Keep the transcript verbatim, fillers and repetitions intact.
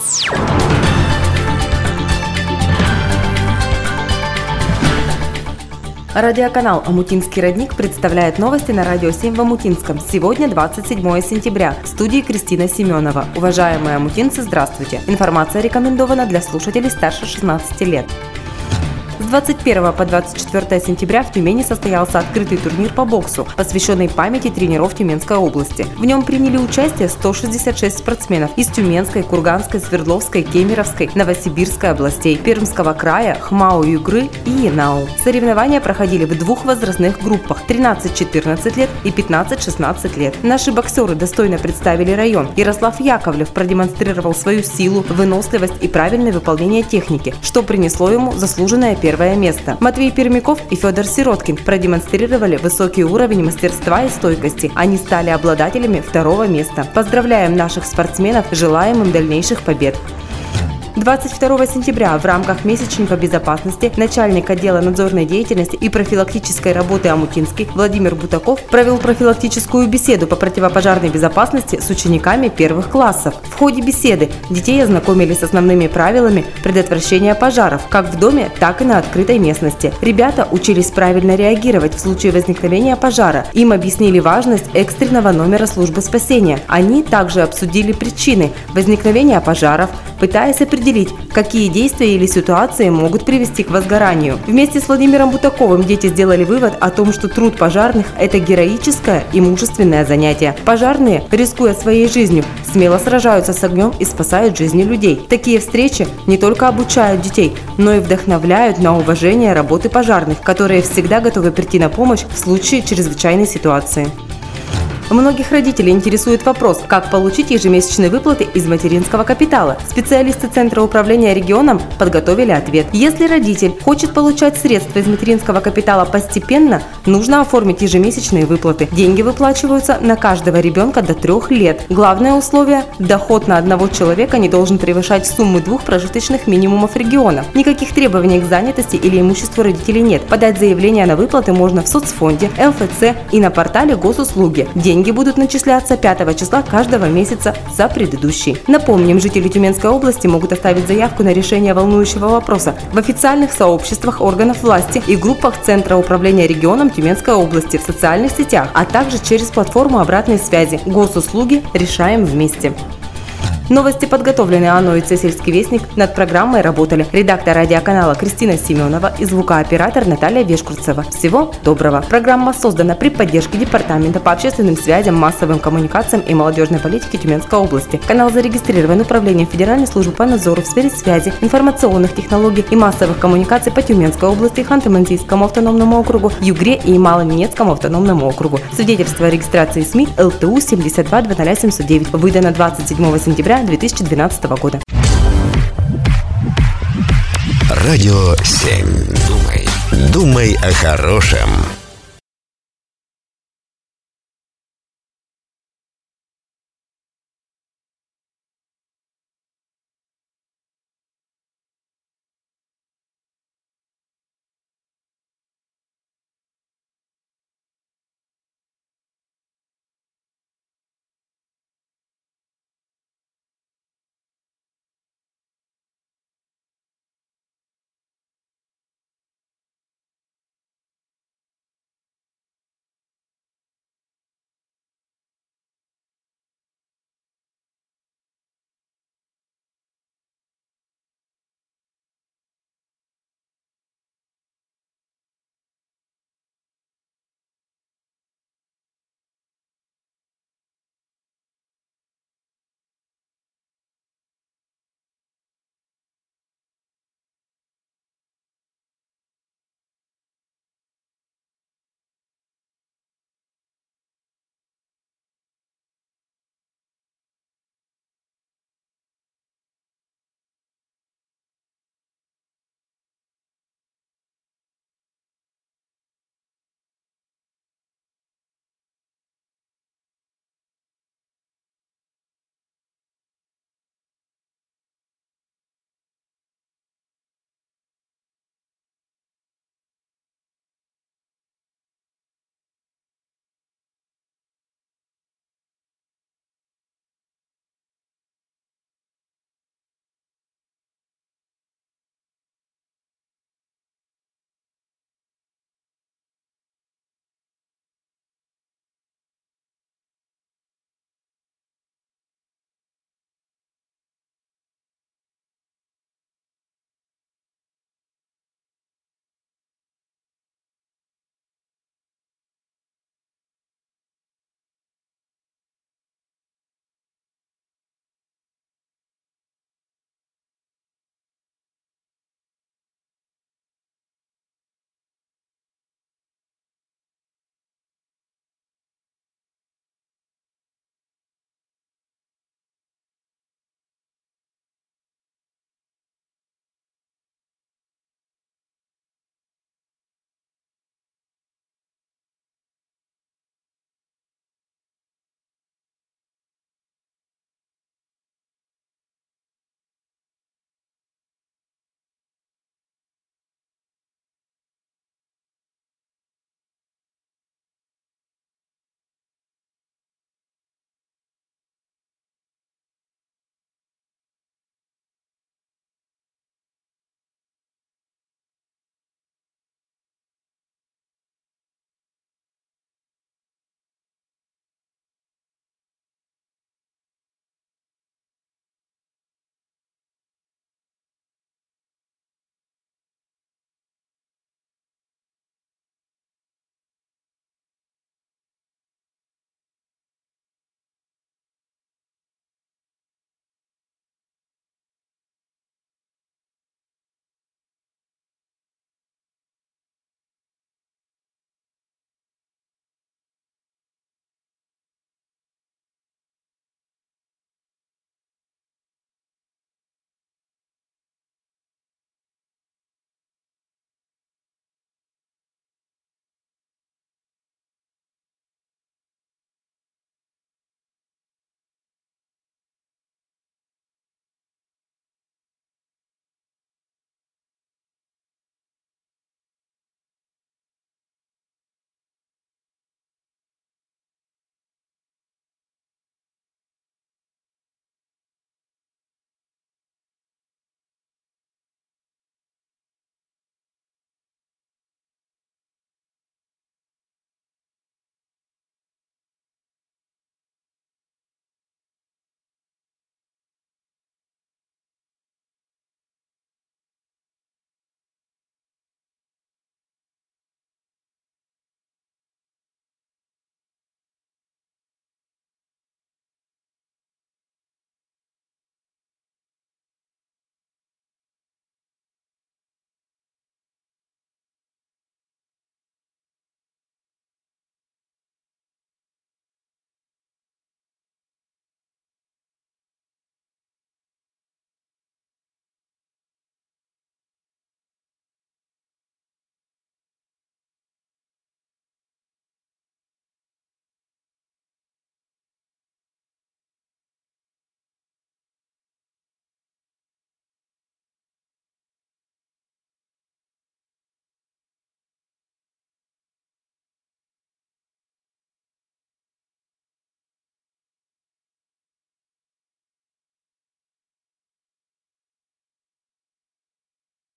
Радиоканал «Омутинский родник» представляет новости на Радио семь в Омутинском. Сегодня двадцать седьмое сентября. В студии Кристина Семенова. Уважаемые омутинцы, здравствуйте. Информация рекомендована для слушателей старше шестнадцати лет. С двадцать первого по двадцать четвёртое сентября в Тюмени состоялся открытый турнир по боксу, посвященный памяти тренеров Тюменской области. В нем приняли участие сто шестьдесят шесть спортсменов из Тюменской, Курганской, Свердловской, Кемеровской, Новосибирской областей, Пермского края, Хмао-Югры и Янау. Соревнования проходили в двух возрастных группах – тринадцать-четырнадцать лет и пятнадцать-шестнадцать лет. Наши боксеры достойно представили район. Ярослав Яковлев продемонстрировал свою силу, выносливость и правильное выполнение техники, что принесло ему заслуженное первое место. Матвей Пермяков и Федор Сироткин продемонстрировали высокий уровень мастерства и стойкости. Они стали обладателями второго места. Поздравляем наших спортсменов, желаем им дальнейших побед. двадцать второго сентября в рамках месячника безопасности начальник отдела надзорной деятельности и профилактической работы Омутинский Владимир Бутаков провел профилактическую беседу по противопожарной безопасности с учениками первых классов. В ходе беседы детей ознакомили с основными правилами предотвращения пожаров как в доме, так и на открытой местности. Ребята учились правильно реагировать в случае возникновения пожара. Им объяснили важность экстренного номера службы спасения. Они также обсудили причины возникновения пожаров, пытаясь определить, какие действия или ситуации могут привести к возгоранию. Вместе с Владимиром Бутаковым дети сделали вывод о том, что труд пожарных – это героическое и мужественное занятие. Пожарные, рискуя своей жизнью, смело сражаются с огнем и спасают жизни людей. Такие встречи не только обучают детей, но и вдохновляют на уважение работы пожарных, которые всегда готовы прийти на помощь в случае чрезвычайной ситуации. Многих родителей интересует вопрос, как получить ежемесячные выплаты из материнского капитала. Специалисты Центра управления регионом подготовили ответ. Если родитель хочет получать средства из материнского капитала постепенно, нужно оформить ежемесячные выплаты. Деньги выплачиваются на каждого ребенка до трех лет. Главное условие – доход на одного человека не должен превышать суммы двух прожиточных минимумов региона. Никаких требований к занятости или имуществу родителей нет. Подать заявление на выплаты можно в соцфонде, эм эф цэ и на портале госуслуги. Деньги будут начисляться пятого числа каждого месяца за предыдущий. Напомним, жители Тюменской области могут оставить заявку на решение волнующего вопроса в официальных сообществах органов власти и группах Центра управления регионом Тюменской области в социальных сетях, а также через платформу обратной связи. Госуслуги решаем вместе. Новости подготовлены Анной Цесельский вестник. Над программой работали редактор радиоканала Кристина Семенова и звукооператор Наталья Вешкурцева. Всего доброго. Программа создана при поддержке Департамента по общественным связям, массовым коммуникациям и молодежной политике Тюменской области. Канал зарегистрирован Управлением Федеральной службы по надзору в сфере связи, информационных технологий и массовых коммуникаций по Тюменской области, Ханты-Мансийскому автономному округу, Югре и Малоненецкому автономному округу. Свидетельство о регистрации СМИ эл тэ у семьдесят два две тысячи семьсот девять выдано двадцать седьмого сентября две тысячи двенадцатого года. Радио семь. Думай, думай о хорошем.